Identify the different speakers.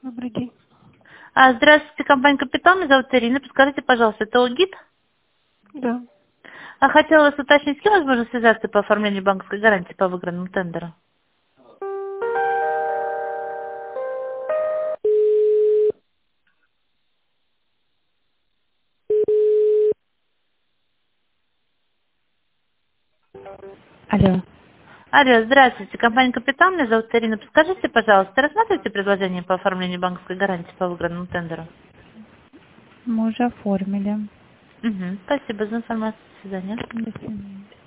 Speaker 1: Добрый день.
Speaker 2: Здравствуйте, компания «Капитан». Меня зовут Ирина. Подскажите, пожалуйста, это ОГИТ?
Speaker 1: Да.
Speaker 2: Хотела вас уточнить, с кем возможно связаться по оформлению банковской гарантии по выигранному тендеру?
Speaker 1: Алло.
Speaker 2: Алло, здравствуйте, компания «Капитан». Меня зовут Ирина. Подскажите, пожалуйста, рассматриваете предложение по оформлению банковской гарантии по выигранному тендеру?
Speaker 1: Мы уже оформили.
Speaker 2: Угу. Спасибо за информацию. До свидания.
Speaker 1: До свидания.